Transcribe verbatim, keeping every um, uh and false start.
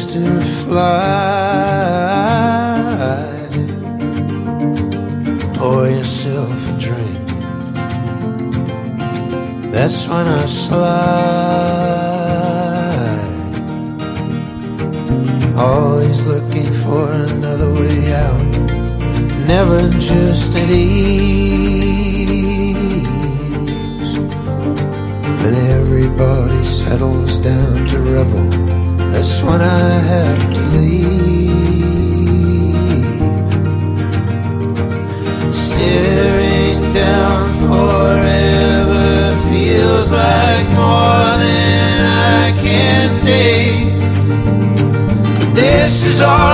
to fly. Pour yourself a drink. That's when I slide. Always looking for another way out, never just at ease. When everybody settles down to revel, that's when I have to leave. Staring down forever feels like more than I can take. This is all